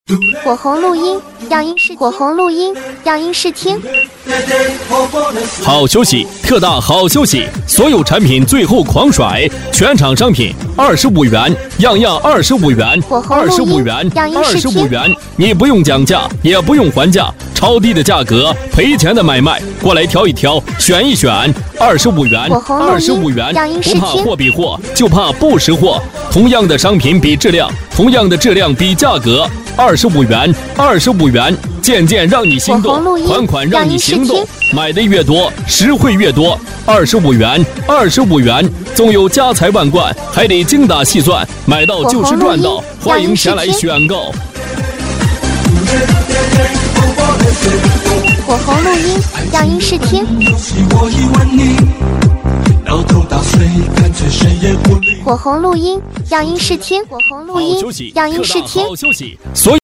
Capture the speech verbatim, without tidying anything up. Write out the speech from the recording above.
火红录音，让音视火红录音，让音视听。 好休息，特大好休息，所有产品最后狂甩，全场商品二十五元，样样二十五元，二十五元，二十五元，你不用讲价，也不用还价，超低的价格，赔钱的买卖，过来挑一挑，选一选，二十五元，二十五元，不怕货比货，就怕不识货。同样的商品比质量，同样的质量比价格。二十五元，二十五元，件件让你心动，款款让你行动，买的越多，实惠越多。二十五元，二十五元，纵有家财万贯，还得精打细算，买到就是赚到，欢迎前来选购。 火红录音，让音视听。火红录音，让音视听。火红录音，让音视听。 好休息，所以。